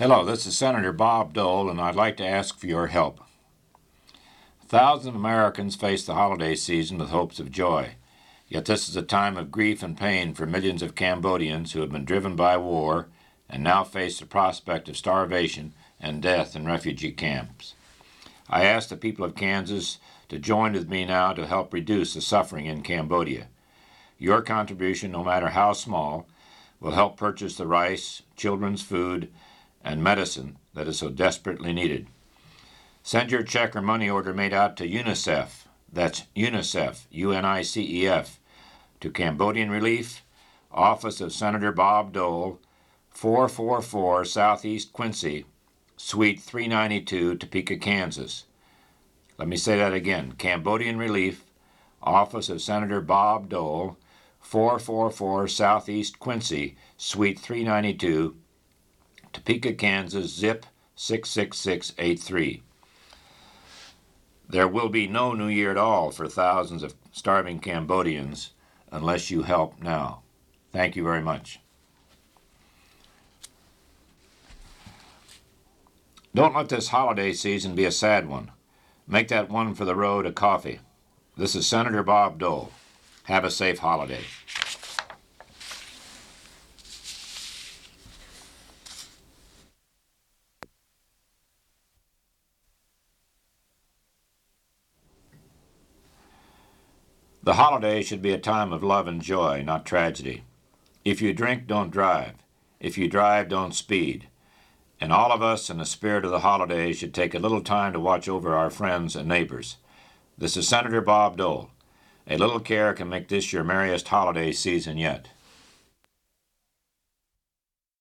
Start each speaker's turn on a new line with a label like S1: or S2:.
S1: Hello, this is Senator Bob Dole, and I'd like to ask for your help. Thousands of Americans face the holiday season with hopes of joy. Yet this is a time of grief and pain for millions of Cambodians who have been driven by war and now face the prospect of starvation and death in refugee camps. I ask the people of Kansas to join with me now to help reduce the suffering in Cambodia. Your contribution, no matter how small, will help purchase the rice, children's food, and medicine that is so desperately needed. Send your check or money order made out to UNICEF, that's UNICEF, UNICEF, to Cambodian Relief, Office of Senator Bob Dole, 444 Southeast Quincy, Suite 392, Topeka, Kansas. Let me say that again. Cambodian Relief, Office of Senator Bob Dole, 444 Southeast Quincy, Suite 392, Topeka, Kansas, zip 66683. There will be no New Year at all for thousands of starving Cambodians unless you help now. Thank you very much. Don't let this holiday season be a sad one. Make that one for the road a coffee. This is Senator Bob Dole. Have a safe holiday. The holiday should be a time of love and joy, not tragedy. If you drink, don't drive. If you drive, don't speed. And all of us, in the spirit of the holidays, should take a little time to watch over our friends and neighbors. This is Senator Bob Dole. A little care can make this your merriest holiday season yet.